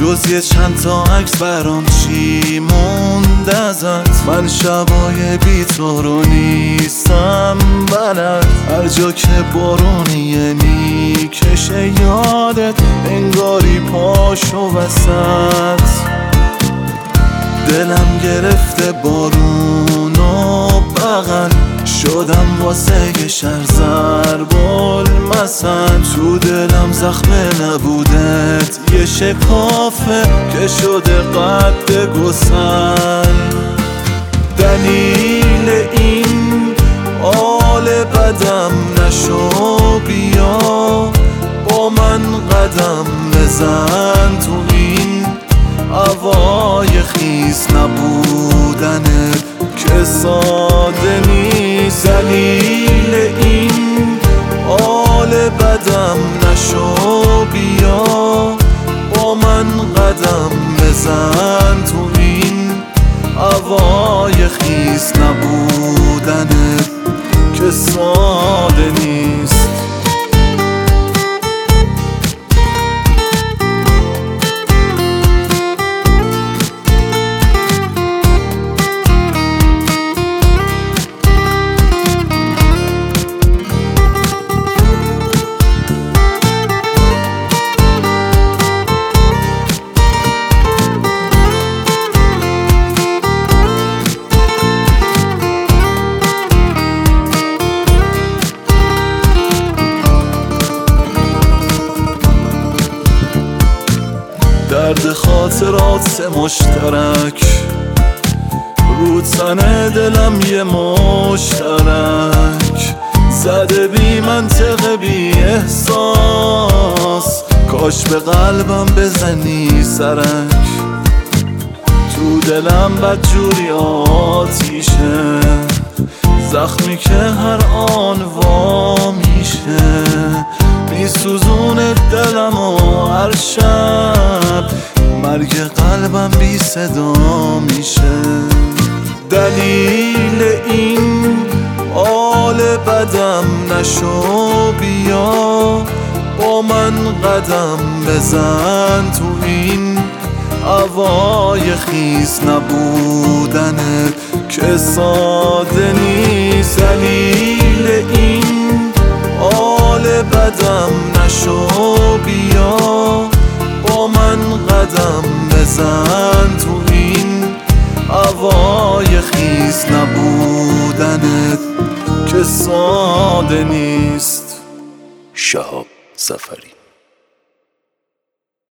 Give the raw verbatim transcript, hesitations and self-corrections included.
جز یه چند تا عکس برام چی موند ازت؟ من شبای بی تو رو نیستم بلد، هر جا که بارونیه میکشه یادت، انگاری پاشو وسط دلم گرفته بارون و بغل، شدم واسه یه شهر ضرب المثل. تو دلم زخم نبودت یه شکافه که شده قد گسل. دلیل این حال بدم نشو، بیا با من قدم بزن تو این هوای خیس نبودنت که ساده نیست. دلیل این حال بدم نشو، بیا با من قدم بزن تو این هوای خیس نبودنت که ساده نیست. درد خاطرات مشترک رو تن دلم یه مشترک زده، بی منطق بی احساس، کاش به قلبم بزنی سرک. تو دلم بدجوری آتیشه، زخمی که هر آن وا میشه، میسوزونه دلم و هر شب مرگ قلبم بی صدا میشه. دلیل این حال بدم نشو، بیا با من قدم بزن تو این هوای خیس نبودنت که ساده نیست. دلیل این حال بدم نشو، بیا با من قدم بزن تو این هوای خیس نبودنت که ساده نیست. شهاب ظفری.